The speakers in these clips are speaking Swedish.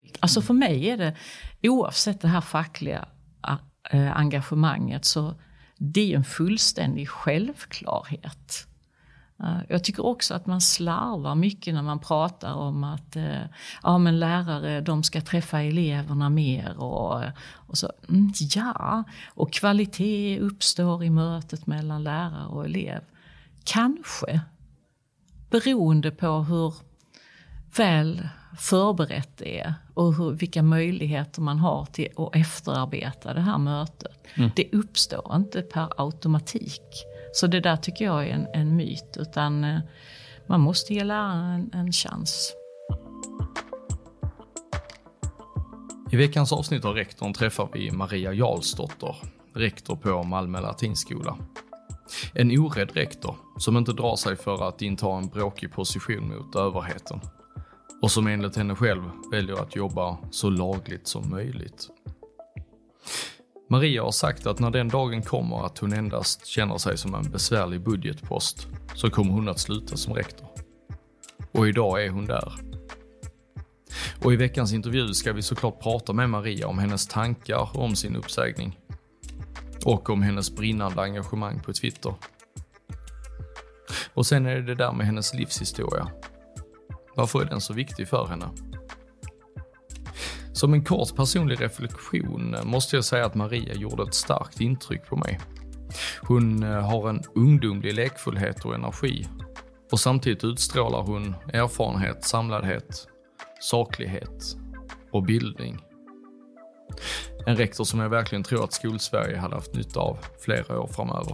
Alltså för mig är det, oavsett det här fackliga engagemanget, så det är en fullständig självklarhet. Jag tycker också att man slarvar mycket när man pratar om att men lärare, de ska träffa eleverna mer och så. Och kvalitet uppstår i mötet mellan lärare och elev. Kanske beroende på hur väl förberett det är och vilka möjligheter man har till att efterarbeta det här mötet. Det uppstår inte per automatik. Så det där tycker jag är en myt, utan man måste ge läraren en chans. I veckans avsnitt av Rektorn träffar vi Maria Jarlsdotter, rektor på Malmö latinskola. En orädd rektor som inte drar sig för att inta en bråkig position mot överheten. Och som enligt henne själv väljer att jobba så lagligt som möjligt. Maria har sagt att när den dagen kommer att hon endast känner sig som en besvärlig budgetpost, så kommer hon att sluta som rektor. Och idag är hon där. Och i veckans intervju ska vi såklart prata med Maria om hennes tankar om sin uppsägning. Och om hennes brinnande engagemang på Twitter. Och sen är det där med hennes livshistoria. Varför är den så viktig för henne? Som en kort personlig reflektion måste jag säga att Maria gjorde ett starkt intryck på mig. Hon har en ungdomlig lekfullhet och energi. Och samtidigt utstrålar hon erfarenhet, samladhet, saklighet och bildning. En rektor som jag verkligen tror att Skolsverige hade haft nytta av flera år framöver.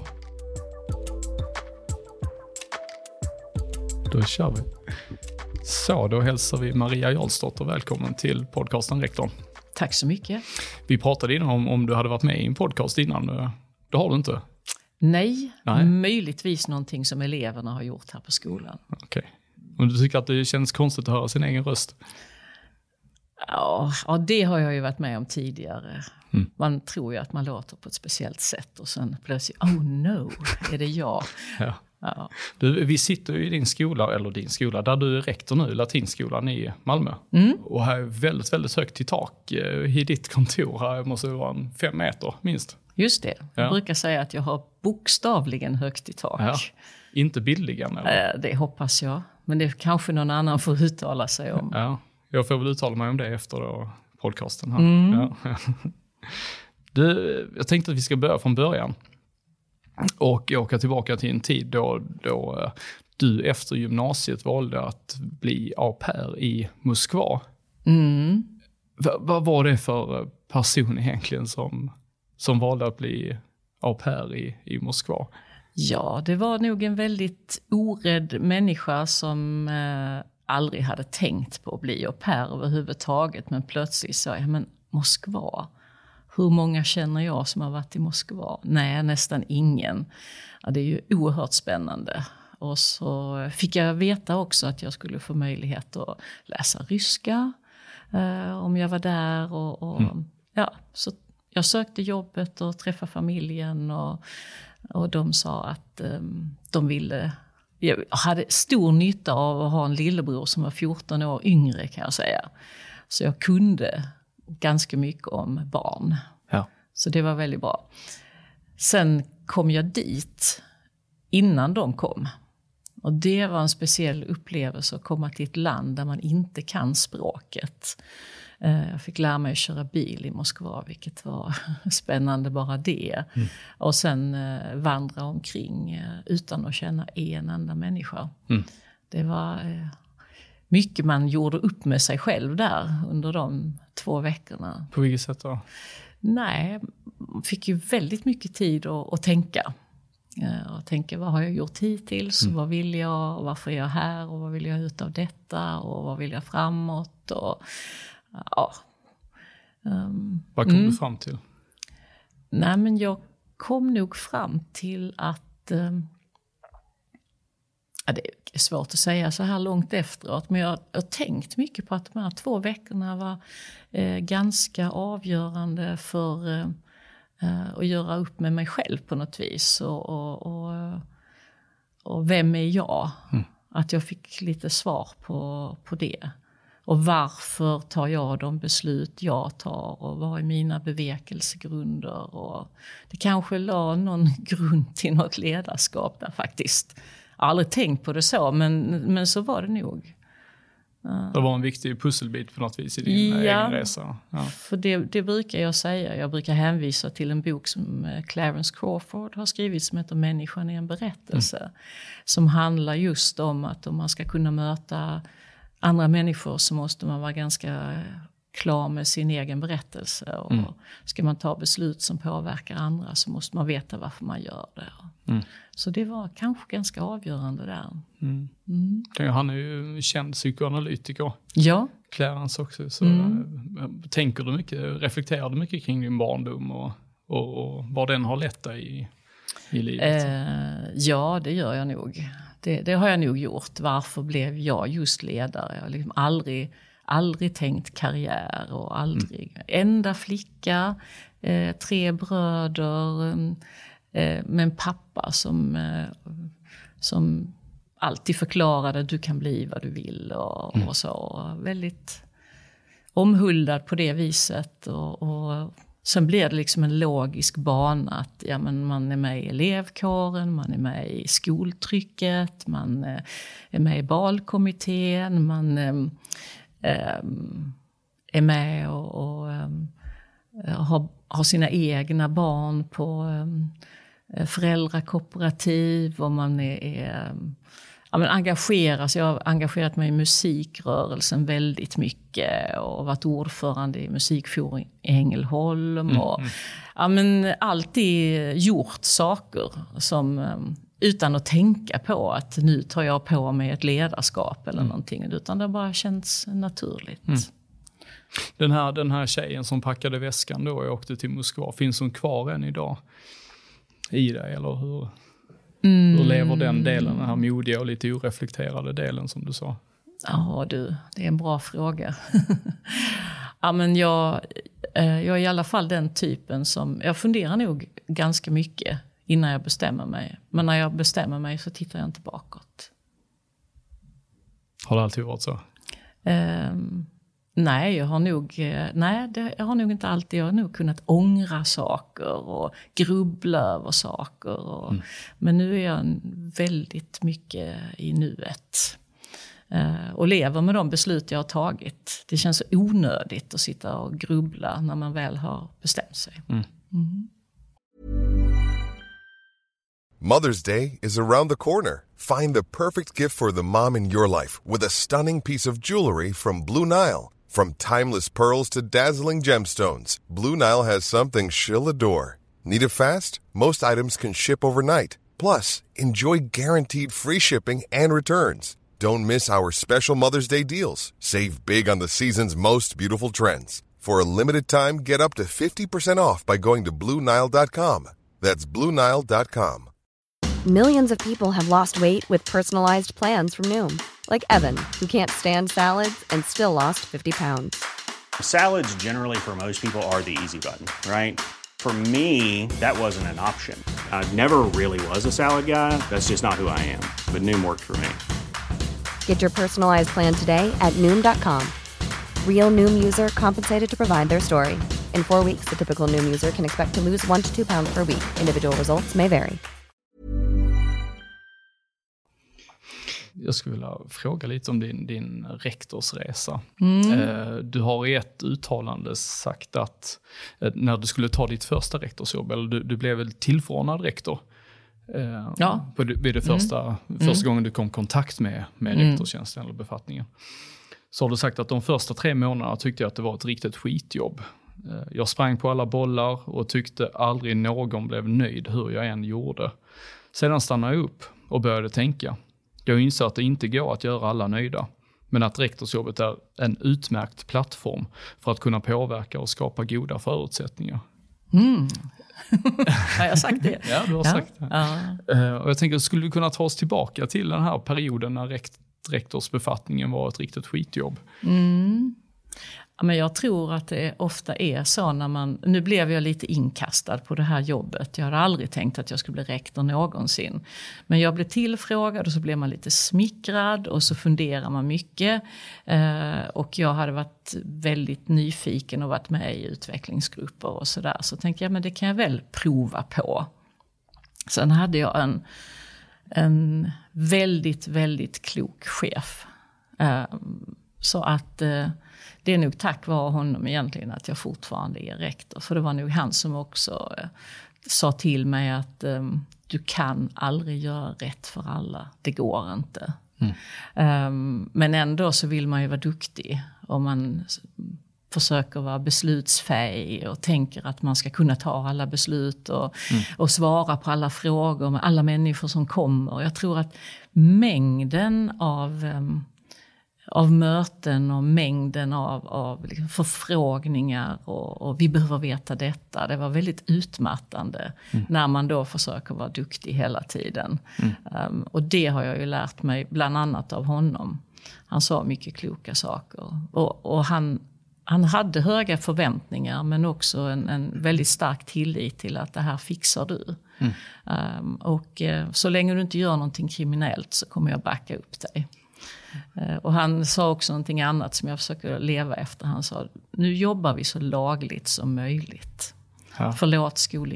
Då kör vi. Så, då hälsar vi Maria Jarlsdotter välkommen till podcasten Rektorn. Tack så mycket. Vi pratade innan om du hade varit med i en podcast innan. Det har du inte? Nej, möjligtvis någonting som eleverna har gjort här på skolan. Okej. Och du tycker att det känns konstigt att höra sin egen röst? Ja, det har jag ju varit med om tidigare. Man tror ju att man låter på ett speciellt sätt och sen plötsligt, oh no, är det jag? Ja. Ja. Du, vi sitter ju i din skola där du är rektor nu, latinskolan i Malmö. Och här är väldigt, väldigt högt i tak i ditt kontor. Här måste det vara 5 meter minst. Just det, jag brukar säga att jag har bokstavligen högt i tak. Ja. Inte bildligen eller? Det hoppas jag, men det kanske någon annan får uttala sig om. Ja, jag får väl uttala mig om det efter då, podcasten här. Ja. Du, jag tänkte att vi ska börja från början. Och åka tillbaka till en tid då du efter gymnasiet valde att bli au pair i Moskva. Vad var det för person egentligen som valde att bli au pair i Moskva? Ja, det var nog en väldigt orädd människa som aldrig hade tänkt på att bli au pair överhuvudtaget. Men plötsligt sa jag, men Moskva... Hur många känner jag som har varit i Moskva? Nej, nästan ingen. Ja, det är ju oerhört spännande. Och så fick jag veta också att jag skulle få möjlighet att läsa ryska om jag var där. Så jag sökte jobbet och träffade familjen och de sa att de ville... Jag hade stor nytta av att ha en lillebror som var 14 år yngre, kan jag säga. Så jag kunde ganska mycket om barn. Ja. Så det var väldigt bra. Sen kom jag dit innan de kom. Och det var en speciell upplevelse att komma till ett land där man inte kan språket. Jag fick lära mig att köra bil i Moskva, vilket var spännande bara det. Och sen vandra omkring utan att känna en enda människa. Det var... mycket man gjorde upp med sig själv där under de 2 veckorna. På vilket sätt då? Nej, fick ju väldigt mycket tid att tänka. Och tänka, vad har jag gjort hittills? Vad vill jag? Och varför är jag här? Och vad vill jag ut av detta? Och vad vill jag framåt? Och, ja. Vad kom du fram till? Nej, men jag kom nog fram till att... det är svårt att säga så här långt efteråt, men jag har tänkt mycket på att de här 2 veckorna var ganska avgörande för att göra upp med mig själv på något vis. Och vem är jag? Att jag fick lite svar på det. Och varför tar jag de beslut jag tar och vad är mina bevekelsegrunder? Och det kanske la någon grund till något ledarskap där faktiskt. Jag har aldrig tänkt på det så, men så var det nog. Det var en viktig pusselbit på något vis i din egen resa. Ja. För det brukar jag säga. Jag brukar hänvisa till en bok som Clarence Crawford har skrivit som heter Människan är en berättelse. Som handlar just om att om man ska kunna möta andra människor så måste man vara ganska klar med sin egen berättelse. Och ska man ta beslut som påverkar andra så måste man veta varför man gör det. Så det var kanske ganska avgörande där. Han är ju känd psykoanalytiker. Ja. Clarence också. Så tänker du mycket, reflekterar du mycket kring din barndom och vad den har lett dig i livet? Ja, det gör jag nog. Det har jag nog gjort. Varför blev jag just ledare? Jag har liksom aldrig tänkt karriär och aldrig. Enda flicka, 3 bröder, med en pappa som alltid förklarade du kan bli vad du vill och så. Väldigt omhuldad på det viset och sen blir det liksom en logisk bana att man är med i elevkåren, man är med i skoltrycket, man är med i balkommittén, man är med och har sina egna barn på föräldrakooperativ och man engageras. Jag har engagerat mig i musikrörelsen väldigt mycket och varit ordförande i musikforum i Ängelholm och alltid gjort saker som utan att tänka på att nu tar jag på mig ett ledarskap eller någonting, utan det bara känns naturligt. Den här tjejen som packade väskan då och åkte till Moskva, finns hon kvar än idag i dig, eller hur lever den delen, den här modiga och lite oreflekterade delen som du sa? Ja du, det är en bra fråga. Men jag är i alla fall den typen som, jag funderar nog ganska mycket innan jag bestämmer mig. Men när jag bestämmer mig så tittar jag inte bakåt. Har det alltid varit så? Nej, jag har nog inte alltid. Jag har nog kunnat ångra saker och grubbla över saker. Men nu är jag väldigt mycket i nuet. Och lever med de beslut jag har tagit. Det känns så onödigt att sitta och grubbla när man väl har bestämt sig. Mother's Day is around the corner. Find the perfect gift for the mom in your life with a stunning piece of jewelry from Blue Nile. From timeless pearls to dazzling gemstones, Blue Nile has something she'll adore. Need it fast? Most items can ship overnight. Plus, enjoy guaranteed free shipping and returns. Don't miss our special Mother's Day deals. Save big on the season's most beautiful trends. For a limited time, get up to 50% off by going to BlueNile.com. That's BlueNile.com. Millions of people have lost weight with personalized plans from Noom. Like Evan, who can't stand salads and still lost 50 pounds. Salads generally for most people are the easy button, right? For me, that wasn't an option. I never really was a salad guy. That's just not who I am. But Noom worked for me. Get your personalized plan today at Noom.com. Real Noom user compensated to provide their story. In 4 weeks, the typical Noom user can expect to lose 1 to 2 pounds per week. Individual results may vary. Jag skulle vilja fråga lite om din rektorsresa. Du har i ett uttalande sagt att när du skulle ta ditt första rektorsjobb, eller du blev väl tillförordnad rektor vid det första gången du kom i kontakt med rektorstjänsten eller befattningen. Så har du sagt att de första 3 månaderna tyckte jag att det var ett riktigt skitjobb. Jag sprang på alla bollar och tyckte aldrig någon blev nöjd hur jag än gjorde. Sedan stannade jag upp och började tänka. Jag inser att det inte går att göra alla nöjda, men att rektorsjobbet är en utmärkt plattform för att kunna påverka och skapa goda förutsättningar. Har jag sagt det? Ja, du har sagt det. Och jag tänker, skulle du kunna ta oss tillbaka till den här perioden när rektorsbefattningen var ett riktigt skitjobb? Men jag tror att det ofta är så när nu blev jag lite inkastad på det här jobbet. Jag hade aldrig tänkt att jag skulle bli rektor någonsin. Men jag blev tillfrågad och så blev man lite smickrad och så funderar man mycket. Och jag hade varit väldigt nyfiken och varit med i utvecklingsgrupper och sådär. Så tänkte jag, men det kan jag väl prova på. Sen hade jag en väldigt, väldigt klok chef. Så att det är nog tack vare honom egentligen att jag fortfarande är rektor. För det var nog han som också sa till mig att du kan aldrig göra rätt för alla. Det går inte. Men ändå så vill man ju vara duktig. Och man försöker vara beslutsfähig och tänker att man ska kunna ta alla beslut och svara på alla frågor med alla människor som kommer. Jag tror att mängden av möten och mängden av liksom förfrågningar och vi behöver veta detta. Det var väldigt utmattande när man då försöker vara duktig hela tiden. Och det har jag ju lärt mig bland annat av honom. Han sa mycket kloka saker. Och han hade höga förväntningar men också en väldigt stark tillit till att det här fixar du. Och så länge du inte gör någonting kriminellt så kommer jag backa upp dig. Och han sa också någonting annat som jag försöker leva efter. Han sa, nu jobbar vi så lagligt som möjligt. Ja. Förlåt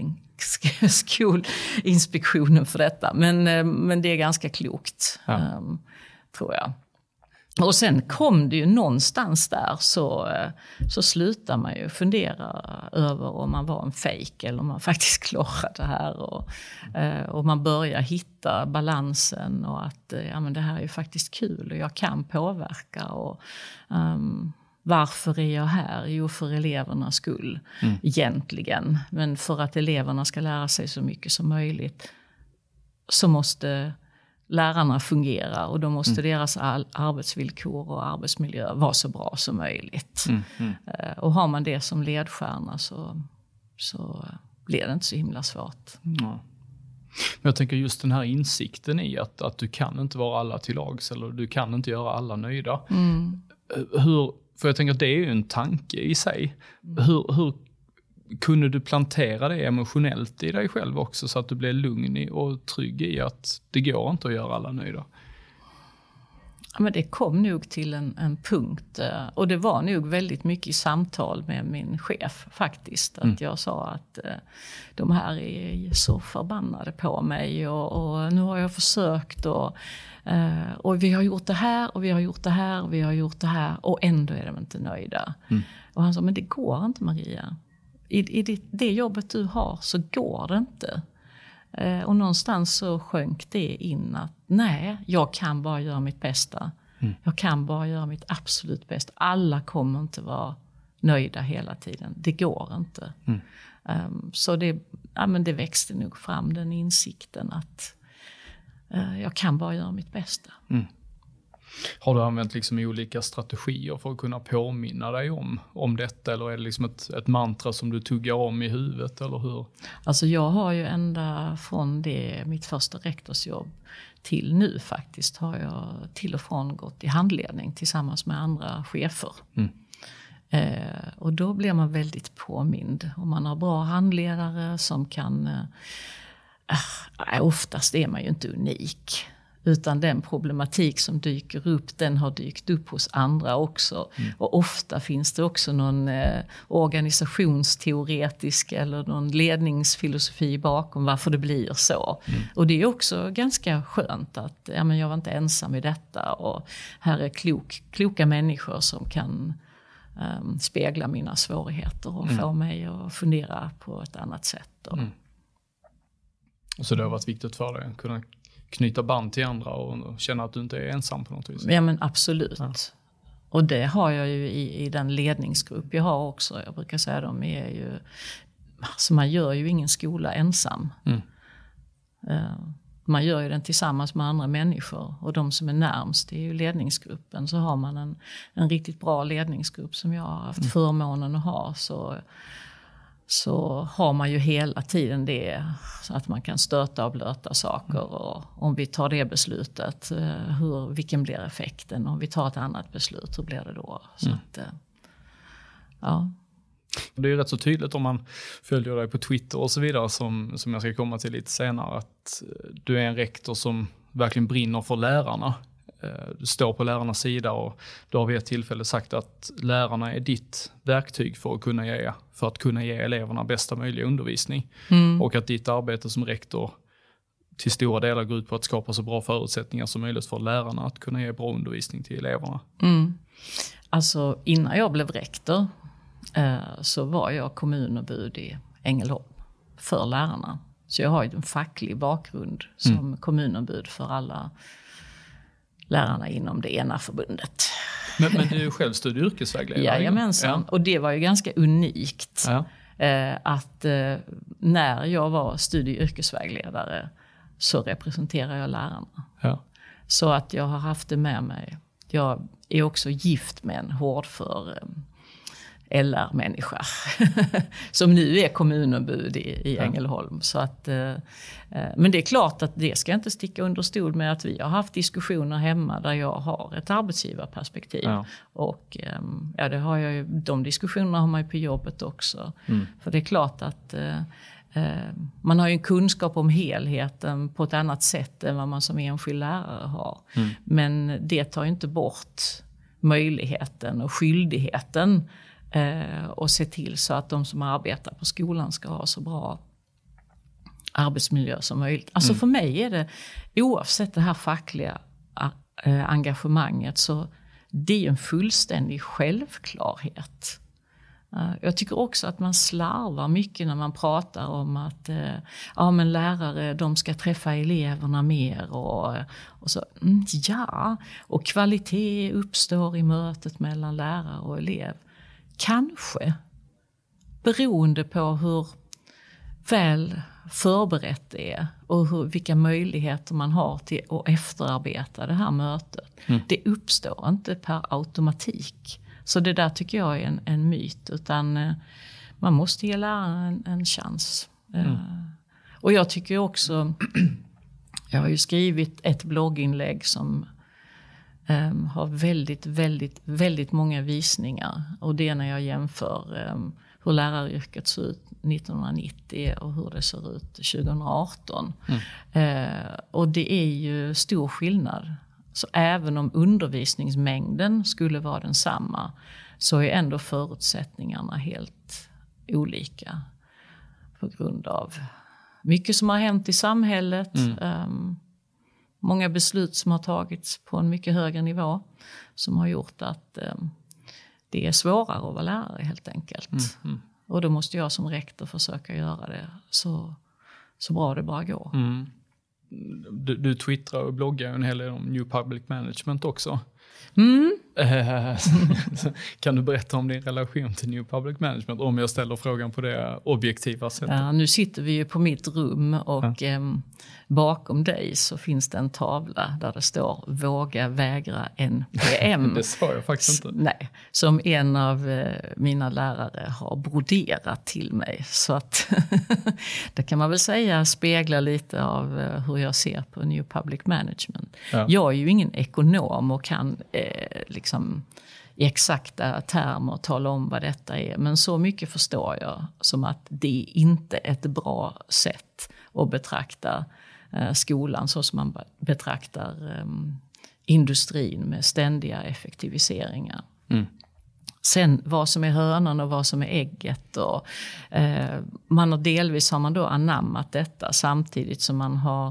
skolinspektionen för detta. Men det är ganska klokt, tror jag. Och sen kom det ju någonstans där så slutar man ju fundera över om man var en fake eller om man faktiskt klarade det här. Och man börjar hitta balansen och att men det här är ju faktiskt kul och jag kan påverka. Och varför är jag här? Jo, för elevernas skull egentligen. Men för att eleverna ska lära sig så mycket som möjligt så måste lärarna fungera och då måste deras arbetsvillkor och arbetsmiljö vara så bra som möjligt. Och har man det som ledstjärna så blir det inte så himla svårt. Men jag tänker just den här insikten i att du kan inte vara alla till lags eller du kan inte göra alla nöjda. För jag tänker att det är ju en tanke i sig. Hur kunde du plantera det emotionellt i dig själv också så att du blev lugn och trygg i att det går inte att göra alla nöjda? Ja, men det kom nog till en punkt och det var nog väldigt mycket i samtal med min chef faktiskt. Att jag sa att de här är så förbannade på mig och nu har jag försökt och vi har gjort det här och vi har gjort det här och vi har gjort det här och ändå är de inte nöjda. Och han sa, men det går inte Maria. I det jobbet du har så går det inte. Och någonstans så sjönk det in att nej, jag kan bara göra mitt bästa. Jag kan bara göra mitt absolut bästa. Alla kommer inte vara nöjda hela tiden. Det går inte. Så det växte nog fram den insikten att jag kan bara göra mitt bästa. Har du använt liksom olika strategier för att kunna påminna dig om detta? Eller är det liksom ett mantra som du tuggar om i huvudet? Eller hur? Alltså jag har ju ända från mitt första rektorsjobb till nu faktiskt har jag till och från gått i handledning tillsammans med andra chefer. Och då blir man väldigt påmind. Om man har bra handledare som kan... oftast är man ju inte unik. Utan den problematik som dyker upp, den har dykt upp hos andra också. Och ofta finns det också någon organisationsteoretisk eller någon ledningsfilosofi bakom varför det blir så. Och det är också ganska skönt att jag var inte ensam i detta. Och här är kloka människor som kan spegla mina svårigheter och få mig att fundera på ett annat sätt. Så det har varit viktigt för dig att kunna knyta band till andra och känna att du inte är ensam på något vis. Ja, men absolut. Ja. Och det har jag ju i den ledningsgrupp jag har också. Jag brukar säga de är ju... Alltså man gör ju ingen skola ensam. Man gör ju den tillsammans med andra människor. Och de som är närmst är ju ledningsgruppen. Så har man en riktigt bra ledningsgrupp som jag har haft förmånen att ha så har man ju hela tiden det så att man kan stöta och blöta saker och om vi tar det beslutet, vilken blir effekten? Om vi tar ett annat beslut, hur blir det då? Så att, Ja. Det är ju rätt så tydligt om man följer dig på Twitter och så vidare som jag ska komma till lite senare, att du är en rektor som verkligen brinner för lärarna. Du står på lärarnas sida och du har vid ett tillfälle sagt att lärarna är ditt verktyg för att kunna ge eleverna bästa möjliga undervisning. Och att ditt arbete som rektor till stora delar går ut på att skapa så bra förutsättningar som möjligt för lärarna att kunna ge bra undervisning till eleverna. Alltså innan jag blev rektor så var jag kommunombud i Ängelholm för lärarna. Så jag har ju en facklig bakgrund som kommunombud för alla lärarna inom det ena förbundet. Men du är ju själv studie- och yrkesvägledare. Jajamensan, och det var ju ganska unikt att när jag var studie- och yrkesvägledare så representerar jag lärarna. Ja. Så att jag har haft det med mig. Jag är också gift med en hårdför LR-människa som nu är kommunombud i Ängelholm. Så att, men det är klart att det ska inte sticka under stol med att vi har haft diskussioner hemma där jag har ett arbetsgivarperspektiv. Ja. Och det har jag ju, de diskussionerna har man ju på jobbet också. För det är klart att man har ju en kunskap om helheten på ett annat sätt än vad man som enskild lärare har. Men det tar ju inte bort möjligheten och skyldigheten och se till så att de som arbetar på skolan ska ha så bra arbetsmiljö som möjligt. Alltså för mig är det, oavsett det här fackliga engagemanget, så det är en fullständig självklarhet. Jag tycker också att man slarvar mycket när man pratar om att men lärare, de ska träffa eleverna mer och så. Och kvalitet uppstår i mötet mellan lärare och elev. Kanske beroende på hur väl förberett det är och vilka möjligheter man har till att efterarbeta det här mötet. Det uppstår inte per automatik. Så det där tycker jag är en myt, utan man måste ge läraren en chans. Och jag tycker också, jag har ju skrivit ett blogginlägg som har väldigt, väldigt, väldigt många visningar. Och det är när jag jämför hur läraryrket såg ut 1990 och hur det ser ut 2018. Och det är ju stor skillnad. Så även om undervisningsmängden skulle vara densamma, så är ändå förutsättningarna helt olika. På grund av mycket som har hänt i samhället. Många beslut som har tagits på en mycket högre nivå. Som har gjort att det är svårare att vara lärare helt enkelt. Och då måste jag som rektor försöka göra det så bra det bara går. Du twittrar och bloggar en hel del om New Public Management också. Kan du berätta om din relation till New Public Management, om jag ställer frågan på det objektiva sättet? Ja, nu sitter vi ju på mitt rum och bakom dig så finns det en tavla där det står "Våga vägra NPM". Det sa jag faktiskt inte. Nej, som en av mina lärare har broderat till mig. Så att det kan man väl säga speglar lite av hur jag ser på New Public Management. Ja. Jag är ju ingen ekonom och kan liksom i exakta termer tala om vad detta är. Men så mycket förstår jag som att det är inte ett bra sätt att betrakta skolan så som man betraktar industrin med ständiga effektiviseringar. Sen vad som är hönan och vad som är ägget. Och, delvis har man då anammat detta samtidigt som man har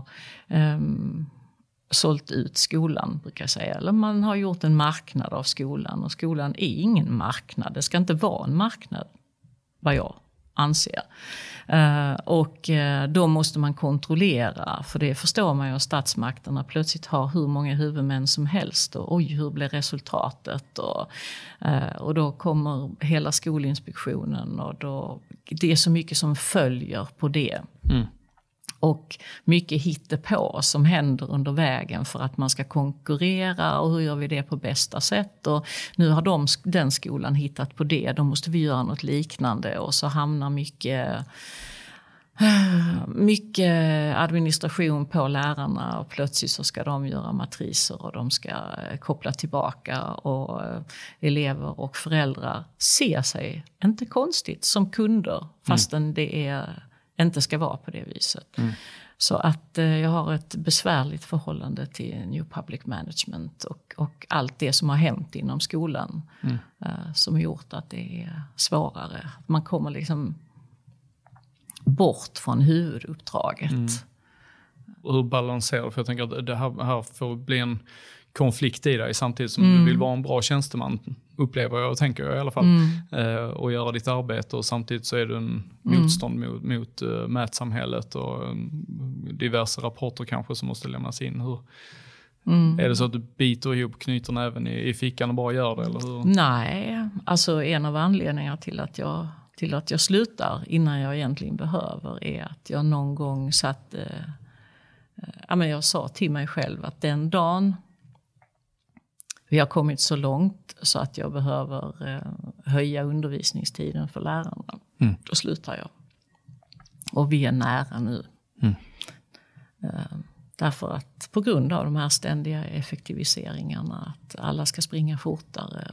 sålt ut skolan, brukar jag säga. Eller man har gjort en marknad av skolan. Och skolan är ingen marknad. Det ska inte vara en marknad, vad jag anser. Och då måste man kontrollera. För det förstår man ju att statsmakterna plötsligt har hur många huvudmän som helst. Och oj, hur blir resultatet? Och då kommer hela Skolinspektionen. Och då, det är så mycket som följer på det. Och mycket hittepå som händer under vägen för att man ska konkurrera, och hur gör vi det på bästa sätt, och nu har den skolan hittat på det, då måste vi göra något liknande, och så hamnar mycket Mycket administration på lärarna och plötsligt så ska de göra matriser och de ska koppla tillbaka och elever och föräldrar ser sig, inte konstigt, som kunder fastän det inte ska vara på det viset. Så att jag har ett besvärligt förhållande till New Public Management och allt det som har hänt inom skolan som har gjort att det är svårare. Man kommer liksom bort från huvuduppdraget. Och hur balanserar du? För jag tänker att det här får bli en konflikt i dig samtidigt som du vill vara en bra tjänsteman, upplever jag och tänker jag i alla fall, och göra ditt arbete, och samtidigt så är det en motstånd mot mätsamhället och diverse rapporter kanske som måste lämnas in. Hur är det så att du biter ihop, knyter näven i fickan och bara gör det? Eller hur? Nej, alltså en av anledningarna till att jag slutar innan jag egentligen behöver är att jag någon gång jag sa till mig själv att den dagen vi har kommit så långt så att jag behöver höja undervisningstiden för lärarna, då slutar jag. Och vi är nära nu. Därför att på grund av de här ständiga effektiviseringarna, att alla ska springa fortare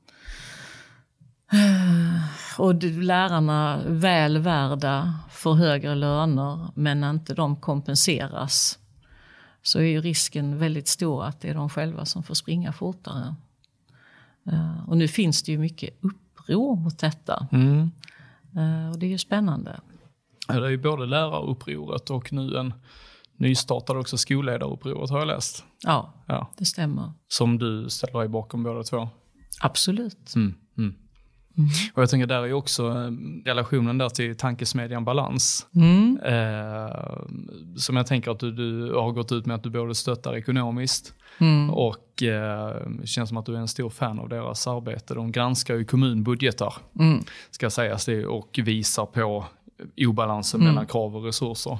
och lärarna väl värda för högre löner men inte de kompenseras, så är ju risken väldigt stor att det är de själva som får springa fortare. Och nu finns det ju mycket uppror mot detta. Och det är ju spännande. Ja, det är ju både lärarupproret och nu en nystartad också skolledarupproret, har jag läst. Ja, det stämmer. Som du ställer dig bakom båda två? Absolut. Och jag tänker där är också relationen där till tankesmedjan Balans. Som jag tänker att du har gått ut med att du både stöttar ekonomiskt och känns som att du är en stor fan av deras arbete. De granskar ju kommunbudgetar, ska sägas det, och visar på obalansen mellan krav och resurser.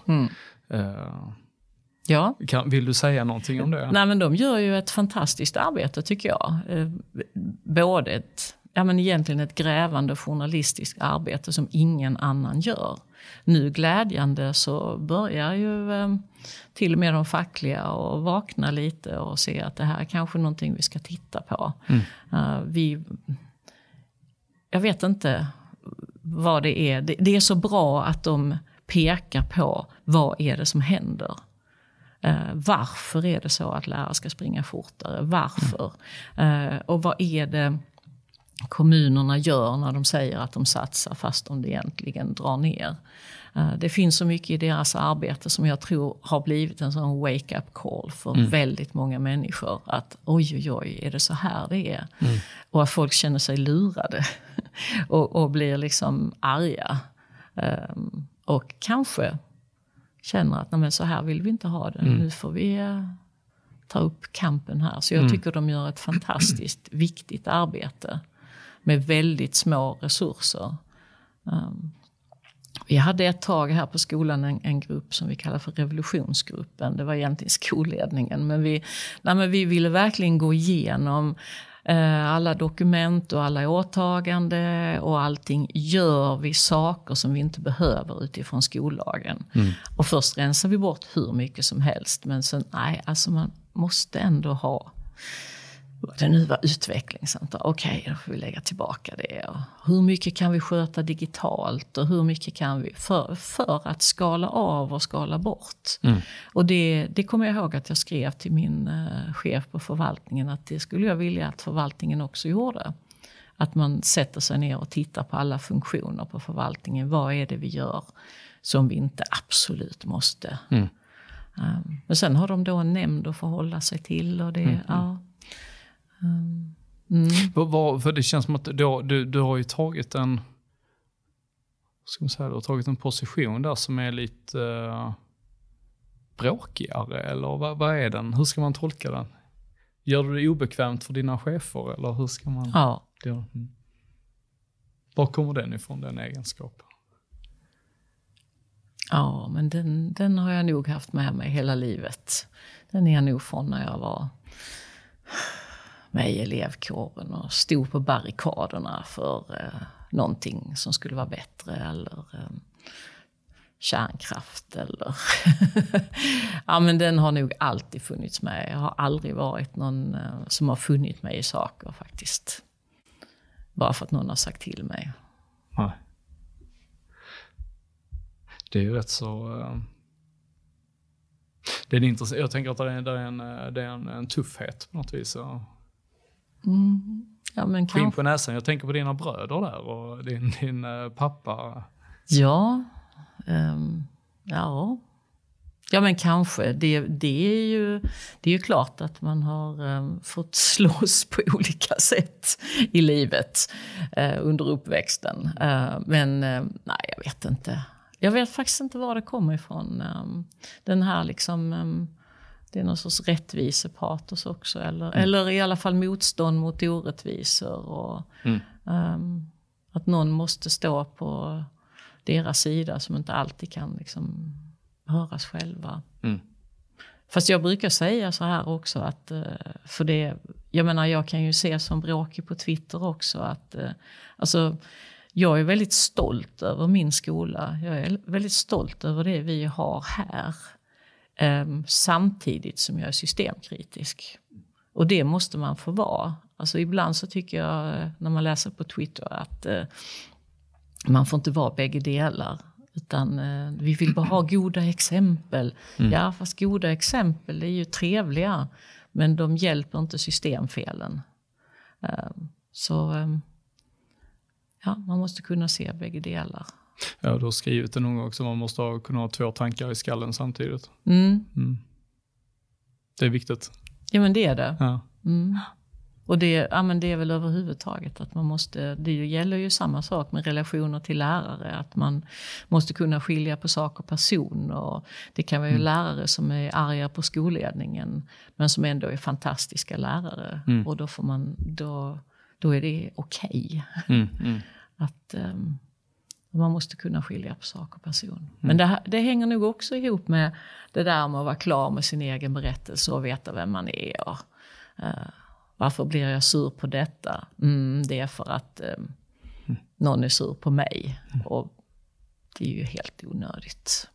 Ja. Vill du säga någonting om det? Nej, men de gör ju ett fantastiskt arbete, tycker jag. Både egentligen ett grävande journalistiskt arbete som ingen annan gör. Nu glädjande så börjar ju till och med de fackliga att vakna lite och se att det här är kanske någonting vi ska titta på. Jag vet inte vad det är. Det är så bra att de pekar på vad är det som händer. Varför är det så att lärare ska springa fortare? Varför? Och vad är det kommunerna gör när de säger att de satsar fast de egentligen drar ner? Det finns så mycket i deras arbete som jag tror har blivit en sån wake-up call för väldigt många människor. Att oj, är det så här det är? Och att folk känner sig lurade och blir liksom arga. Och kanske känner att nej, så här vill vi inte ha det. Nu får vi ta upp kampen här. Så jag tycker de gör ett fantastiskt viktigt arbete med väldigt små resurser. Vi hade ett tag här på skolan en grupp som vi kallar för revolutionsgruppen. Det var egentligen skolledningen. Men vi ville verkligen gå igenom alla dokument och alla åtagande och allting. Gör vi saker som vi inte behöver utifrån skollagen. Och först rensar vi bort hur mycket som helst. Men sen, man måste ändå ha det nu var utvecklingssamtal. Okej, då får vi lägga tillbaka det. Och hur mycket kan vi sköta digitalt och hur mycket kan vi för att skala av och skala bort. Och det kommer jag ihåg att jag skrev till min chef på förvaltningen att det skulle jag vilja att förvaltningen också gjorde. Att man sätter sig ner och tittar på alla funktioner på förvaltningen. Vad är det vi gör som vi inte absolut måste. Men sen har de då en nämnd att förhålla sig till och det För det känns som att du har ju tagit en, ska man säga, du har tagit en position där som är lite bråkigare, eller vad är den? Hur ska man tolka den? Gör du det obekvämt för dina chefer, eller hur ska man? Ja. Var kommer den ifrån, den egenskapen? Ja, men den har jag nog haft med mig hela livet. Den är jag nog från när jag var med i elevkåren och stod på barrikaderna för någonting som skulle vara bättre. Eller kärnkraft eller ja, men den har nog alltid funnits med. Jag har aldrig varit någon som har funnit mig i saker faktiskt. Bara för att någon har sagt till mig. Nej. Det är ju rätt så... Det är intressant. Jag tänker att det är en tuffhet på något vis. Ja, men skinn på näsan. Jag tänker på dina bröder där och din pappa. Ja, ja men kanske. Det är ju klart att man har fått slåss på olika sätt i livet under uppväxten. Men nej, jag vet inte. Jag vet faktiskt inte var det kommer ifrån. Den här liksom, det är någon sorts rättvisepatos också. Eller i alla fall motstånd mot orättvisor. Och, att någon måste stå på deras sida som inte alltid kan liksom höras själva. Fast jag brukar säga så här också att för det, jag menar jag kan ju se som bråkig på Twitter också att alltså jag är väldigt stolt över min skola. Jag är väldigt stolt över det vi har här. Samtidigt som jag är systemkritisk. Och det måste man få vara. Alltså ibland så tycker jag när man läser på Twitter att man får inte vara bägge delar. Utan vi vill bara ha goda exempel. Ja, fast goda exempel är ju trevliga. Men de hjälper inte systemfelen. Ja, man måste kunna se bägge delar. Ja, du har skrivit det någon gång också. Man måste kunna ha 2 tankar i skallen samtidigt. Det är viktigt. Ja, men det är det. Ja. Och det är väl överhuvudtaget att man måste, det gäller ju samma sak med relationer till lärare, att man måste kunna skilja på sak och person. Och det kan vara ju lärare som är arga på skolledningen men som ändå är fantastiska lärare. Och då får man, då är det okej. Att man måste kunna skilja på sak och person. Men det hänger nog också ihop med det där med att vara klar med sin egen berättelse och veta vem man är. Och, varför blir jag sur på detta? Det är för att någon är sur på mig. Och det är ju helt onödigt.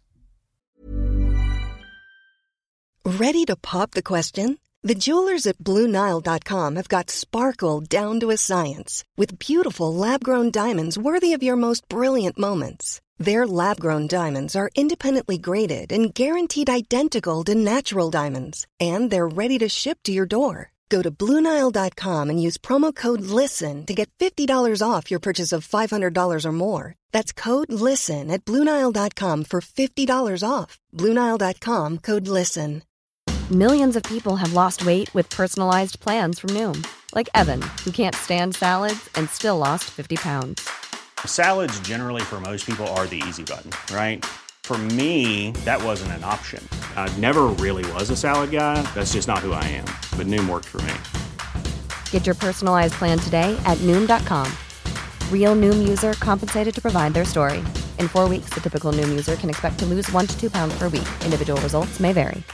Ready to pop the question? The jewelers at BlueNile.com have got sparkle down to a science with beautiful lab-grown diamonds worthy of your most brilliant moments. Their lab-grown diamonds are independently graded and guaranteed identical to natural diamonds. And they're ready to ship to your door. Go to BlueNile.com and use promo code LISTEN to get $50 off your purchase of $500 or more. That's code LISTEN at BlueNile.com for $50 off. BlueNile.com, code LISTEN. Millions of people have lost weight with personalized plans from Noom. Like Evan, who can't stand salads and still lost 50 pounds. Salads generally for most people are the easy button, right? For me, that wasn't an option. I never really was a salad guy. That's just not who I am. But Noom worked for me. Get your personalized plan today at Noom.com. Real Noom user compensated to provide their story. In 4 weeks, the typical Noom user can expect to lose 1 to 2 pounds per week. Individual results may vary.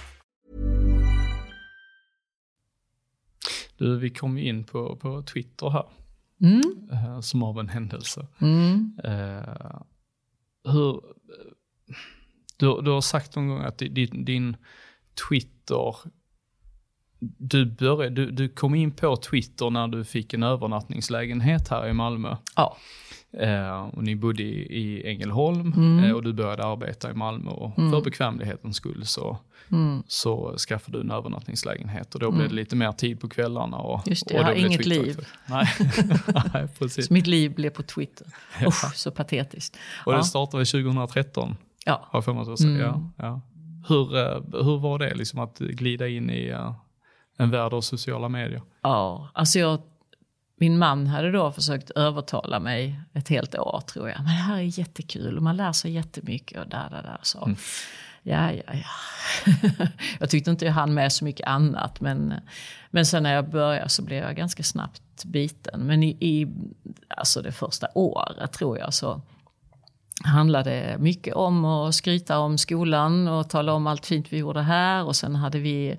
Du, vi kom in på Twitter här. Som av en händelse. Du har sagt någon gång att din Twitter, du kom in på Twitter när du fick en övernattningslägenhet här i Malmö. Ja. Och ni bodde i Ängelholm och du började arbeta i Malmö och för bekvämlighetens skull så skaffade du en övernattningslägenhet och då blev det lite mer tid på kvällarna. Just det, jag har inget liv. Nej. Nej, precis. Så mitt liv blev på Twitter. Usch, så patetiskt. Och det startade 2013. Ja. Har jag för mig ja. Hur var det liksom att glida in i en värld av sociala medier? Ja, alltså min man hade då försökt övertala mig ett helt år tror jag. Men det här är jättekul och man lär sig jättemycket och där. Så. Ja. Jag tyckte inte jag hann med så mycket annat. Men sen när jag började så blev jag ganska snabbt biten. Men i alltså det första året tror jag så handlade mycket om att skryta om skolan och tala om allt fint vi gjorde här. Och sen hade vi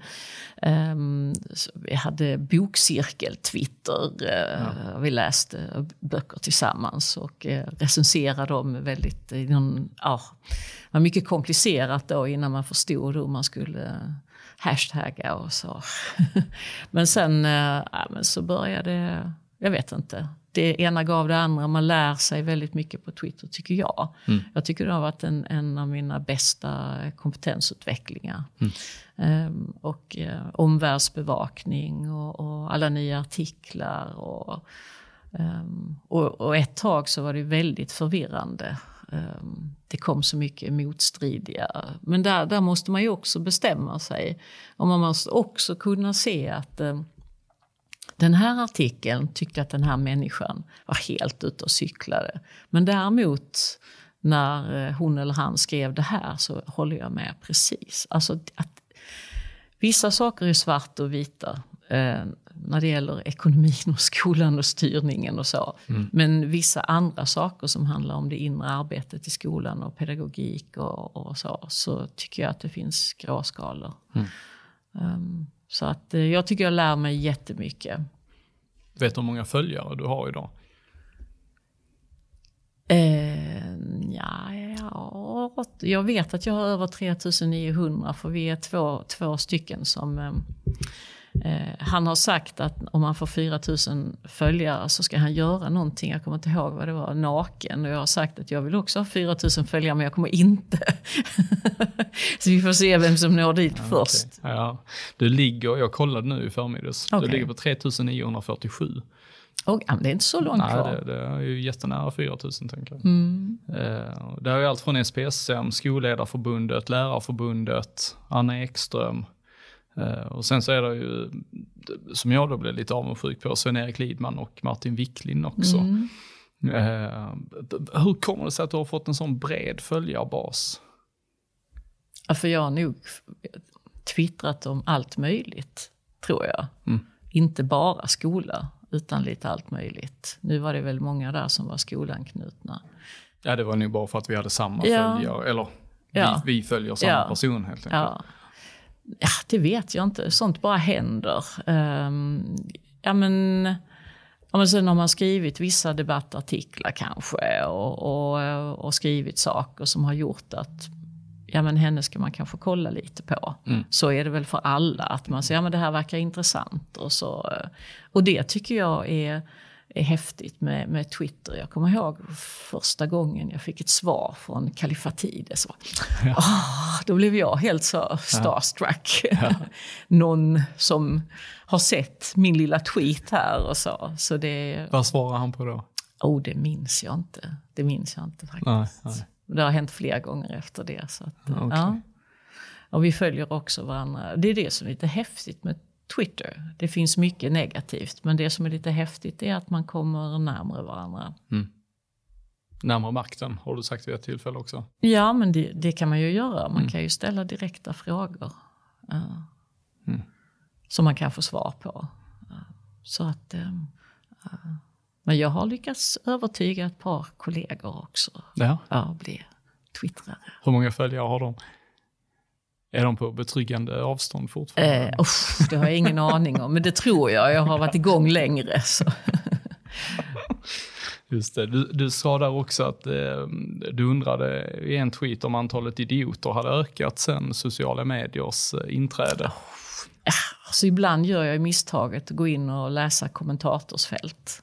hade bokcirkel, Twitter. Vi läste böcker tillsammans och recenserade dem väldigt. Det var mycket komplicerat då innan man förstod hur man skulle hashtagga och så. Men sen så började, jag vet inte. Det ena gav det andra. Man lär sig väldigt mycket på Twitter, tycker jag. Jag tycker det har varit en av mina bästa kompetensutvecklingar. Och omvärldsbevakning och alla nya artiklar. Och ett tag så var det väldigt förvirrande. Det kom så mycket motstridiga. Men där måste man ju också bestämma sig. Och man måste också kunna se att den här artikeln tyckte att den här människan var helt ute och cyklade. Men däremot när hon eller han skrev det här så håller jag med precis. Alltså att vissa saker är svart och vita när det gäller ekonomin och skolan och styrningen och så. Men vissa andra saker som handlar om det inre arbetet i skolan och pedagogik och så tycker jag att det finns gråskalor. Så att jag tycker jag lär mig jättemycket. Vet du hur många följare du har idag? Jag vet att jag har över 3900 för vi är två stycken som... han har sagt att om han får 4000 följare så ska han göra någonting. Jag kommer inte ihåg vad det var, naken. Och jag har sagt att jag vill också ha 4000 följare men jag kommer inte. Så vi får se vem som når dit först. Okay. Ja. Du ligger, jag kollade nu i förmiddags, du ligger på 3947. Det är inte så långt kvar. Det är ju jättenära 4000 tänker jag. Det är ju allt från SPSM, Skolledarförbundet, Lärarförbundet, Anna Ekström. Och sen så är det ju, som jag då blev lite avundsjuk på, Sven-Erik Lidman och Martin Wiklin också. Hur kommer det sig att du har fått en sån bred följarbas? Ja, för jag har nog twittrat om allt möjligt, tror jag. Inte bara skola, utan lite allt möjligt. Nu var det väl många där som var skolanknutna. Ja, det var nog bara för att vi hade samma följare, eller vi följer samma person helt enkelt. Ja, det vet jag inte. Sånt bara händer. Men sen har man skrivit vissa debattartiklar kanske och skrivit saker som har gjort att henne ska man kanske kolla lite på. Så är det väl för alla att man säger det här verkar intressant och det tycker jag är häftigt med Twitter. Jag kommer ihåg första gången jag fick ett svar från Kalifatides. Då blev jag helt så starstruck. Någon som har sett min lilla tweet här och så det... Vad svarar han på då? Det minns jag inte. Det minns jag inte faktiskt. Nej. Det har hänt flera gånger efter det. Så att, Och vi följer också varandra. Det är det som är lite häftigt med Twitter. Det finns mycket negativt, men det som är lite häftigt är att man kommer närmare varandra. Närmare makten, har du sagt vid ett tillfälle också. Ja, men det kan man ju göra. Man kan ju ställa direkta frågor som man kan få svar på. Så att... men jag har lyckats övertyga ett par kollegor också. Bli twittrare. Hur många följare har de? Är de på betryggande avstånd fortfarande? Det har jag ingen aning om, men det tror jag. Jag har varit igång längre. Så. Just det. Du sa där också att du undrade i en tweet om antalet idioter hade ökat sen sociala mediers inträde. Alltså ibland gör jag misstaget att gå in och läsa kommentatorsfält.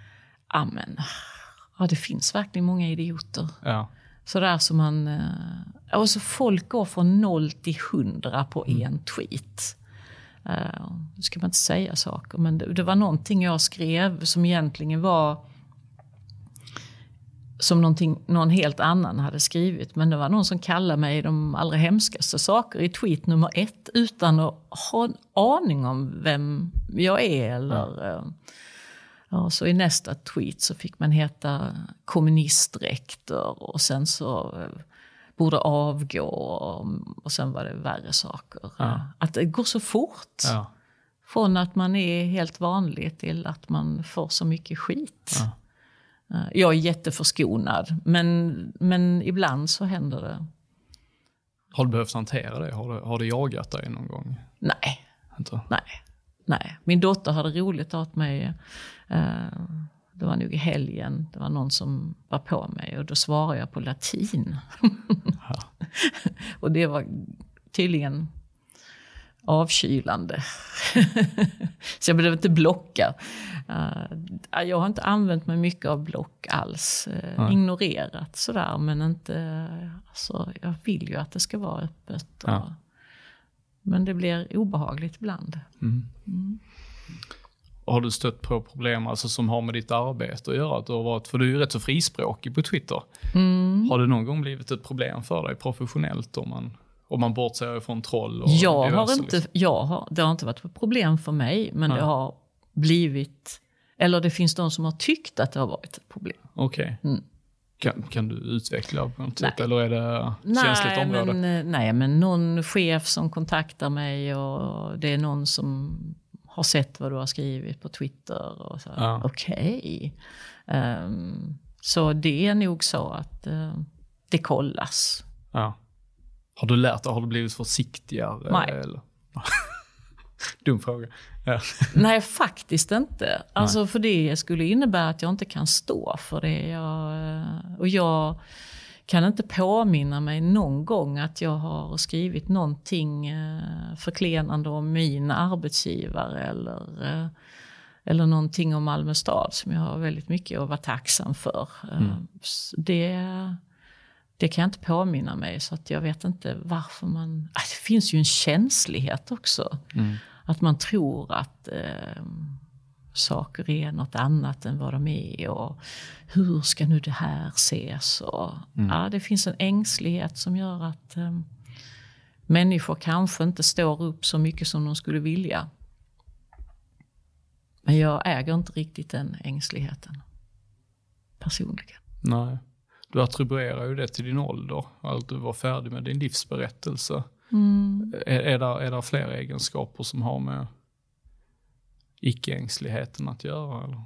Det finns verkligen många idioter. Så där som man... Alltså folk går från 0 till 100 på en tweet. Nu ska man inte säga saker, men det var någonting jag skrev som egentligen var som någon helt annan hade skrivit. Men det var någon som kallade mig de allra hemskaste saker i tweet nummer 1 utan att ha en aning om vem jag är. Eller, så i nästa tweet så fick man heta kommunistrektor och sen så borde avgå och sen var det värre saker. Att det går så fort. Från att man är helt vanlig till att man får så mycket skit. Jag är jätteförskonad, men ibland så händer det. Har du behövt hantera det? Har det jagat dig någon gång? Nej. Inte? Nej. Min dotter hade roligt åt mig. Det var nog i helgen. Det var någon som var på mig och då svarade jag på latin. Och det var tydligen avkylande. Så jag blev inte blockad. Jag har inte använt mig mycket av block alls. Ignorerat sådär, men inte... Alltså, jag vill ju att det ska vara öppet. Men det blir obehagligt ibland. Har du stött på problem alltså, som har med ditt arbete att göra? Att du har varit, för du är ju rätt så frispråkig på Twitter. Har det någon gång blivit ett problem för dig professionellt om man bortser från troll? Och det har inte varit ett problem för mig, men det har blivit... Eller det finns de som har tyckt att det har varit ett problem. Okej. Kan du utveckla på något sätt? Eller är det känsligt område? Men någon chef som kontaktar mig och det är någon som har sett vad du har skrivit på Twitter. Och så. Okej. Så det är nog så att det kollas. Ja. Har du lärt dig? Har du blivit försiktigare? Nej. Eller? Dum fråga. Ja. Nej, faktiskt inte. Alltså för det skulle innebära att jag inte kan stå för det. Jag kan inte påminna mig någon gång att jag har skrivit någonting förklenande om min arbetsgivare eller någonting om Malmö stad som jag har väldigt mycket att vara tacksam för. Det kan jag inte påminna mig, så att jag vet inte varför man... Det finns ju en känslighet också. Att man tror att saker är något annat än vad de är. Och hur ska nu det här ses? Och, det finns en ängslighet som gör att människor kanske inte står upp så mycket som de skulle vilja. Men jag äger inte riktigt den ängsligheten personligen. Nej. Du attribuerar ju det till din ålder. Att du var färdig med din livsberättelse. Är det fler egenskaper som har med icke-ängsligheten att göra? Eller?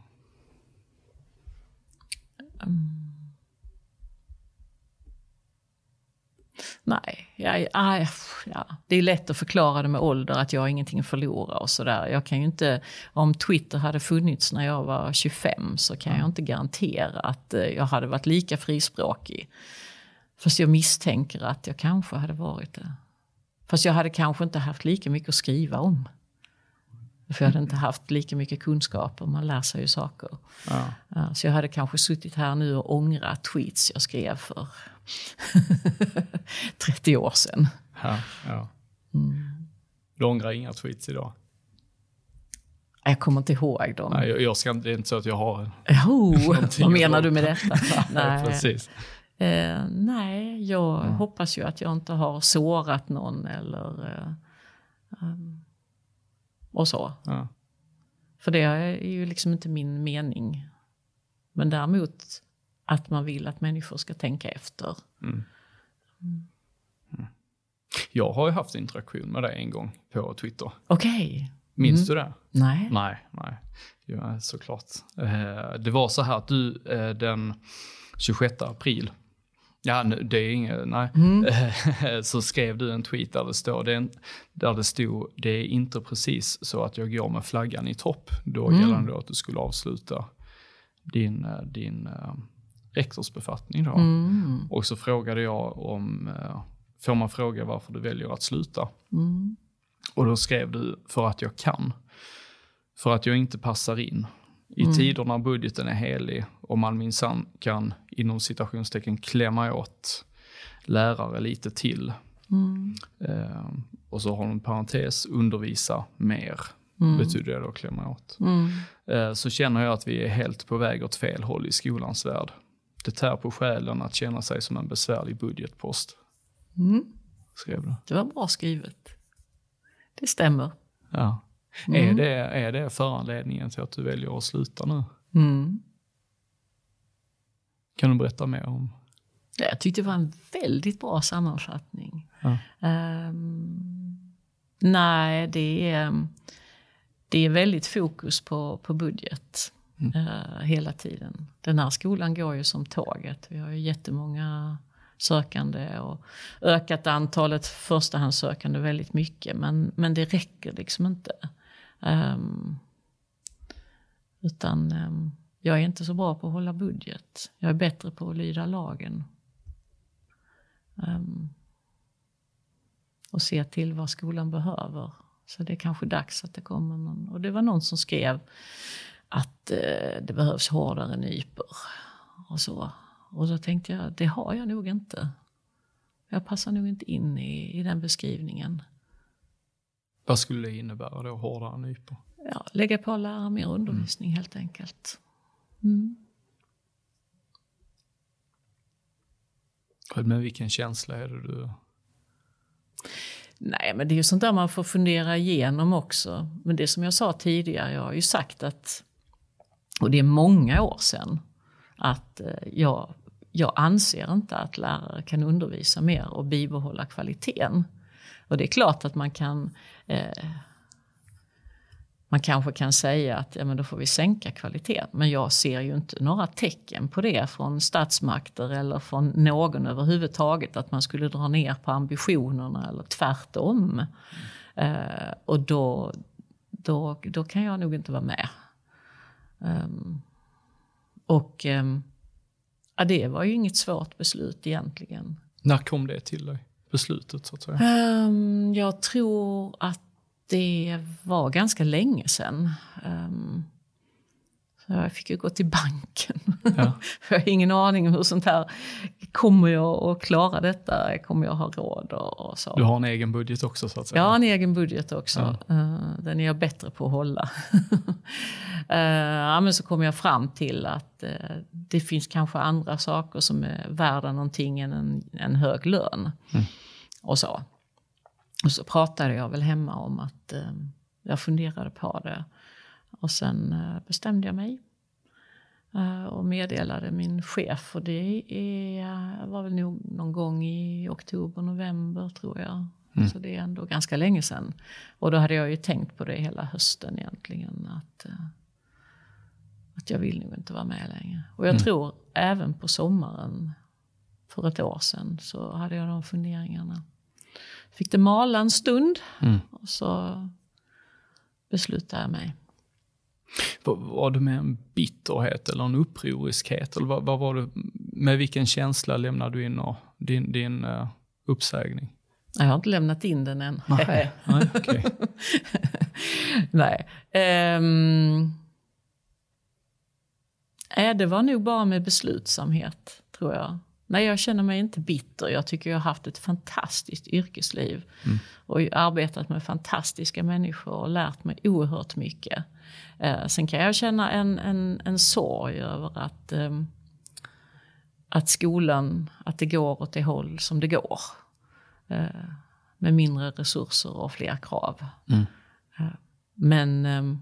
Nej, det är lätt att förklara det med ålder, att jag har ingenting att förlora och sådär. Jag kan ju inte, om Twitter hade funnits när jag var 25 så kan jag inte garantera att jag hade varit lika frispråkig. Fast jag misstänker att jag kanske hade varit det. Fast jag hade kanske inte haft lika mycket att skriva om. För jag hade inte haft lika mycket kunskap, och man lär sig ju saker. Så jag hade kanske suttit här nu och ångrat tweets jag skrev för 30 år sedan. Du ångrar inga tweets idag? Jag kommer inte ihåg dem. Nej, det är inte så att jag har... Vad menar du med detta? Nej, precis. Jag hoppas ju att jag inte har sårat någon eller... och så. För det är ju liksom inte min mening. Men däremot att man vill att människor ska tänka efter. Jag har ju haft interaktion med dig en gång på Twitter. Okej. Minns du det? Nej. Nej. Ja, såklart. Det var så här att du den 26 april, det är inget, nej. Så skrev du en tweet där det stod, det är inte precis så att jag går med flaggan i topp. Då gällande då att du skulle avsluta din rektorsbefattning då. Och så frågade jag om, får man fråga varför du väljer att sluta? Och då skrev du, för att jag kan. För att jag inte passar in. I tider när budgeten är helig och man minsann kan inom citationstecken klämma åt lärare lite till. Och så har de en parentes, undervisa mer. Betyder det då klämma åt. Så känner jag att vi är helt på väg åt fel håll i skolans värld. Det tär på själen att känna sig som en besvärlig budgetpost. Skrev du. Det var bra skrivet. Det stämmer. Ja. Är det föranledningen till att du väljer att sluta nu? Kan du berätta mer om? Jag tyckte det var en väldigt bra sammanfattning. Nej, det är väldigt fokus på budget. hela tiden. Den här skolan går ju som tåget. Vi har ju jättemånga sökande och ökat antalet förstahandssökande väldigt mycket. Men det räcker liksom inte. Utan jag är inte så bra på att hålla budget. Jag är bättre på att lyda lagen. Och se till vad skolan behöver. Så det är kanske dags att det kommer någon. Och det var någon som skrev att det behövs hårdare nypor. Och så. Och då tänkte jag, det har jag nog inte. Jag passar nog inte in i den beskrivningen. Vad skulle det innebära då, hårdare nypor? Ja, lägga på lärare mer undervisning helt enkelt. Men vilken känsla är det du... Nej, men det är ju sånt där man får fundera igenom också. Men det som jag sa tidigare, jag har ju sagt att, och det är många år sedan, att jag anser inte att lärare kan undervisa mer och bibehålla kvaliteten. Och det är klart att man kanske kan säga att men då får vi sänka kvaliteten. Men jag ser ju inte några tecken på det från statsmakter eller från någon överhuvudtaget att man skulle dra ner på ambitionerna eller tvärtom. Och då kan jag nog inte vara med. Det var ju inget svårt beslut egentligen. När kom det till dig? Beslutet så att säga? Jag tror att det var ganska länge sedan. Så jag fick ju gå till banken. Ja. Jag har ingen aning om hur sånt här. Kommer jag att klara detta? Kommer jag ha råd? Och så. Du har en egen budget också så att säga? Jag har en egen budget också. Ja. Den är jag bättre på att hålla. Men så kom jag fram till att det finns kanske andra saker som är värda någonting än en hög lön. Och så. Och så pratade jag väl hemma om att jag funderade på det. Och sen bestämde jag mig. Och meddelade min chef. Och det var väl nog någon gång i oktober, november tror jag. Så det är ändå ganska länge sedan. Och då hade jag ju tänkt på det hela hösten egentligen. Att jag vill nog inte vara med längre. Och jag tror även på sommaren för ett år sedan så hade jag de funderingarna. Fick det mala en stund och så beslutade jag mig. Var du med en bitterhet eller en upproriskhet? Eller vad var det, med vilken känsla lämnade du in din uppsägning? Jag har inte lämnat in den än. Nej, okay. Nej. Det var nog bara med beslutsamhet, tror jag. Nej, jag känner mig inte bitter. Jag tycker jag har haft ett fantastiskt yrkesliv. Och arbetat med fantastiska människor och lärt mig oerhört mycket. Sen kan jag känna en sorg över att skolan, att det går åt det håll som det går. Med mindre resurser och fler krav. Men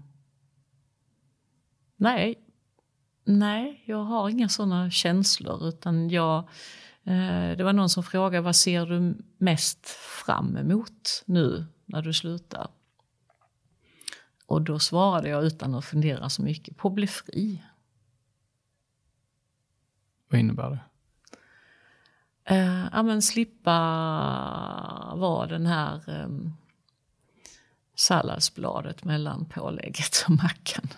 nej, jag har inga sådana känslor. Utan det var någon som frågade, vad ser du mest fram emot nu när du slutar? Och då svarade jag utan att fundera så mycket på att bli fri. Vad innebär det? Slippa vara den här salladsbladet mellan pålägget och mackan.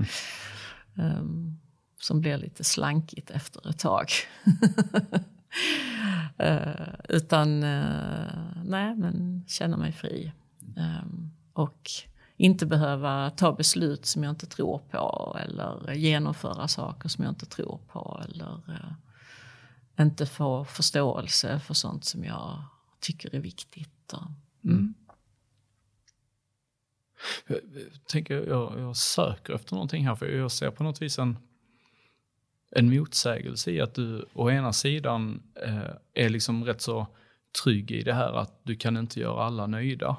Som blir lite slankigt efter ett tag. Men känna mig fri. Och inte behöva ta beslut som jag inte tror på. Eller genomföra saker som jag inte tror på. Eller inte få förståelse för sånt som jag tycker är viktigt. Jag tänker, jag söker efter någonting här. För jag ser på något vis en motsägelse i att du å ena sidan är liksom rätt så trygg i det här att du kan inte göra alla nöjda.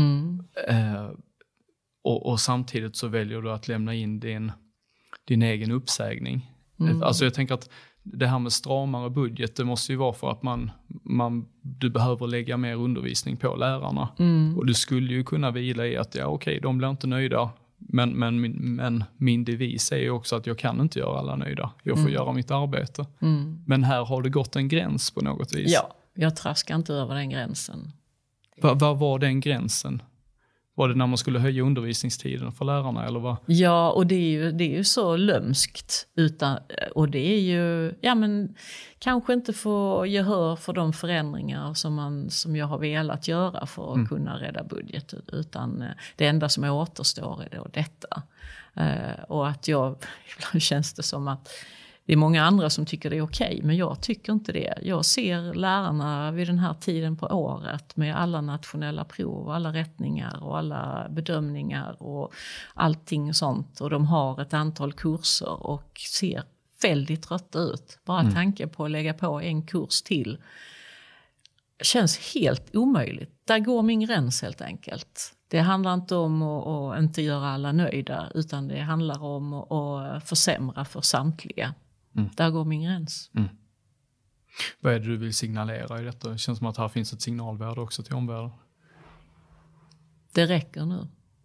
Och samtidigt så väljer du att lämna in din egen uppsägning. Alltså jag tänker att det här med stramare budget, det måste ju vara för att du behöver lägga mer undervisning på lärarna. Och du skulle ju kunna vila i att de blir inte nöjda. Men min devis är ju också att jag kan inte göra alla nöjda. Jag får göra mitt arbete. Men här har det gått en gräns på något vis. Ja, jag traskar inte över den gränsen. Vad var den gränsen? Var det när man skulle höja undervisningstiden för lärarna eller vad? Ja, och det är ju så lömskt. Och det är ju, kanske inte få gehör för de förändringar som jag har velat göra för att kunna rädda budgeten. Utan det enda som återstår är då detta. Och att ibland känns det som att det är många andra som tycker det är okej, men jag tycker inte det. Jag ser lärarna vid den här tiden på året med alla nationella prov, alla rättningar och alla bedömningar och allting sånt. Och de har ett antal kurser och ser väldigt trötta ut. Bara tanken på att lägga på en kurs till känns helt omöjligt. Där går min gräns helt enkelt. Det handlar inte om att inte göra alla nöjda, utan det handlar om att försämra för samtliga. Där går min gräns. Vad är det du vill signalera i detta? Det känns som att här finns ett signalvärde också till omvärlden. Det räcker nu.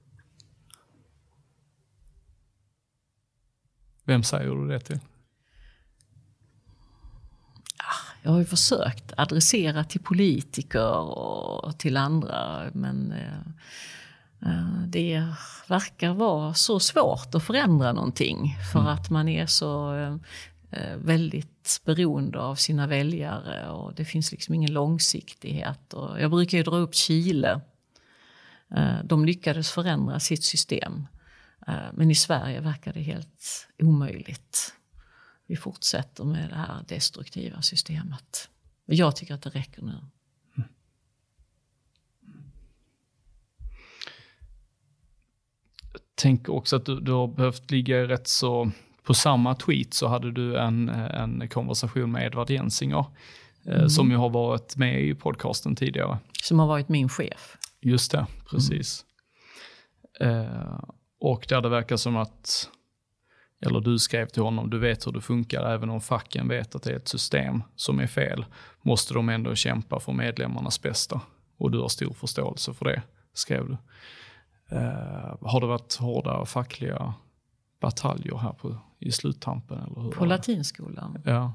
Vem säger du det till? Jag har ju försökt adressera till politiker och till andra, men det verkar vara så svårt att förändra någonting för att man är så väldigt beroende av sina väljare och det finns liksom ingen långsiktighet. Och jag brukar ju dra upp Chile. De lyckades förändra sitt system, men i Sverige verkar det helt omöjligt. Vi fortsätter med det här destruktiva systemet. Jag tycker att det räcker nu. Jag tänker också att du har behövt ligga rätt så... På samma tweet så hade du en konversation med Edvard Jensinger som ju har varit med i podcasten tidigare. Som har varit min chef. Just det, precis. Och där det verkar som att, eller du skrev till honom, du vet hur det funkar, även om facken vet att det är ett system som är fel, måste de ändå kämpa för medlemmarnas bästa. Och du har stor förståelse för det, skrev du. Har det varit hårda fackliga bataljer här i sluttampen? Eller hur? På latinskolan? Ja.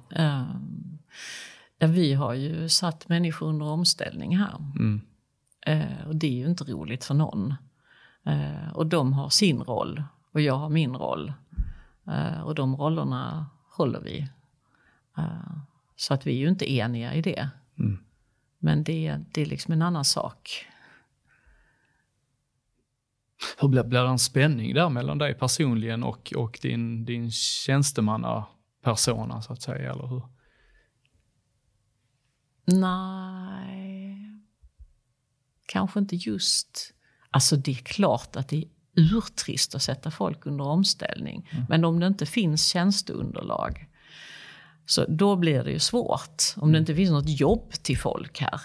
Vi har ju satt människor under omställning här. Och det är ju inte roligt för någon. Och de har sin roll och jag har min roll. Och de rollerna håller vi. Så att vi är ju inte eniga i det. Men det är liksom en annan sak. Hur blir det en spänning där mellan dig personligen och din tjänstemannapersona så att säga, eller hur? Nej, kanske inte just. Alltså det är klart att det är urtrist att sätta folk under omställning. Men om det inte finns tjänsteunderlag så då blir det ju svårt. Om det inte finns något jobb till folk här.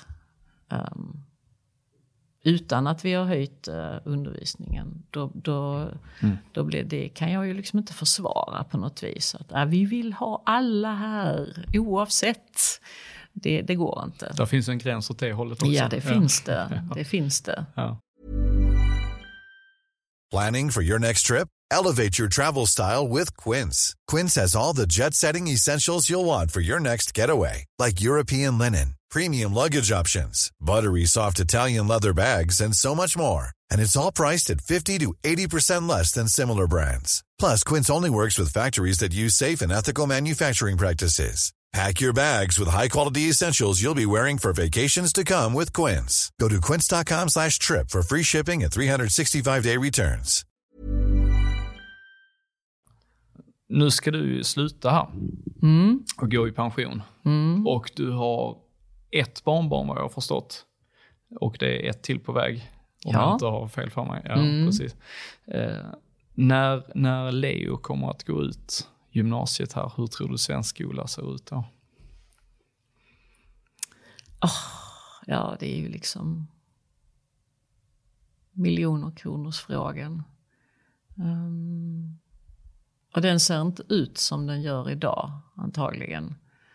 Utan att vi har höjt undervisningen. Då blir det, kan jag ju liksom inte försvara på något vis. Att vi vill ha alla här oavsett. Det går inte. Där finns en gräns åt det hållet också. Ja, det finns det. Det finns det. Ja. Planning for your next trip? Elevate your travel style with Quince. Quince has all the jet-setting essentials you'll want for your next getaway, like European linen, premium luggage options, buttery soft Italian leather bags, and so much more. And it's all priced at 50 to 80% less than similar brands. Plus, Quince only works with factories that use safe and ethical manufacturing practices. Pack your bags with high-quality essentials you'll be wearing for vacations to come with Quince. Go to quince.com/trip for free shipping and 365-day returns. Nu ska du sluta här och gå i pension. Och du har ett barnbarn vad jag har förstått. Och det är ett till på väg. Om jag inte har fel för mig. Ja, precis. När Leo kommer att gå ut gymnasiet här, hur tror du svensk skola ser ut då? Ja, det är ju liksom miljoner-kronors-frågan. Och den ser inte ut som den gör idag, antagligen.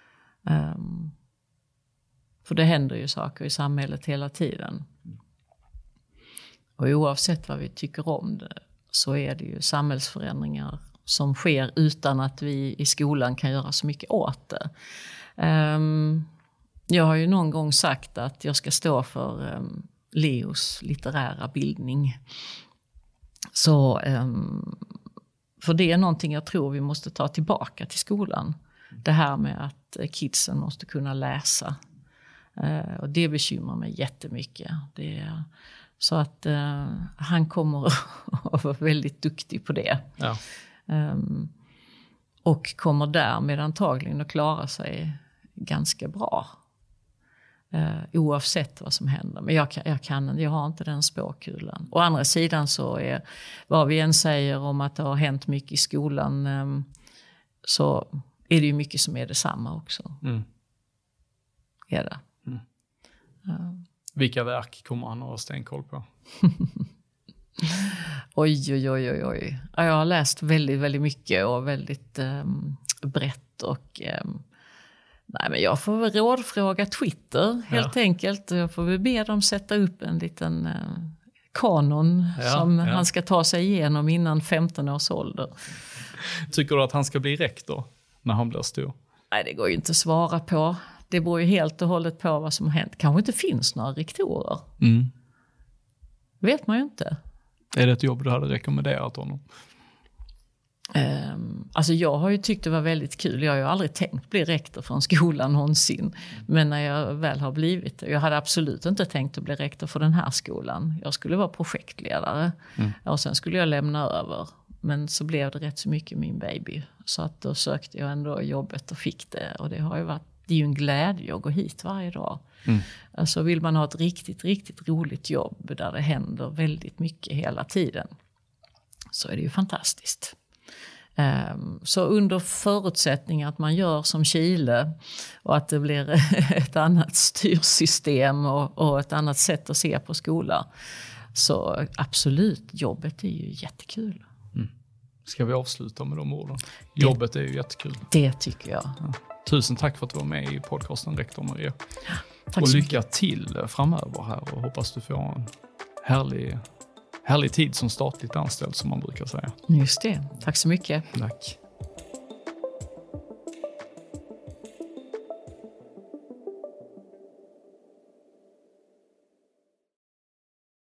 För det händer ju saker i samhället hela tiden. Och oavsett vad vi tycker om det så är det ju samhällsförändringar som sker utan att vi i skolan kan göra så mycket åt det. Jag har ju någon gång sagt att jag ska stå för Leos litterära bildning. Så, för det är någonting jag tror vi måste ta tillbaka till skolan. Det här med att kidsen måste kunna läsa. Och det bekymrar mig jättemycket. Så att han kommer att vara väldigt duktig på det. Ja. Och kommer därmed antagligen att klara sig ganska bra. Oavsett vad som händer. Men jag har inte den spåkulan. Å andra sidan så är vad vi än säger om att det har hänt mycket i skolan, så är det ju mycket som är detsamma också. Är det. Vilka verk kommer han att ha stenkoll på? Oj. Jag har läst väldigt, väldigt mycket och väldigt brett. Och nej, men jag får väl rådfråga Twitter helt enkelt. Jag får väl be dem sätta upp en liten kanon som han ska ta sig igenom innan 15 års ålder. Tycker du att han ska bli rektor när han blir stor? Nej, det går ju inte att svara på. Det beror ju helt och hållet på vad som har hänt. Kanske inte finns några rektorer. Vet man ju inte. Är det ett jobb du hade rekommenderat honom? Alltså jag har ju tyckt det var väldigt kul. Jag har ju aldrig tänkt bli rektor för en skola någonsin. Men när jag väl har blivit det. Jag hade absolut inte tänkt att bli rektor för den här skolan. Jag skulle vara projektledare. Och sen skulle jag lämna över. Men så blev det rätt så mycket min baby. Så att då sökte jag ändå jobbet och fick det. Och det har ju varit, det är ju en glädje att gå hit varje dag. Alltså vill man ha ett riktigt, riktigt roligt jobb där det händer väldigt mycket hela tiden, så är det ju fantastiskt. Så under förutsättning att man gör som Chile och att det blir ett annat styrsystem och ett annat sätt att se på skola, så absolut, jobbet är ju jättekul. Ska vi avsluta med de orden? Jobbet är ju jättekul. Det tycker jag. Ja. Tusen tack för att du var med i podcasten, rektor Maria. Tack och så lycka mycket. till framöver här, och hoppas du får en härlig tid som statligt anställd, som man brukar säga. Just det. Tack så mycket. Tack.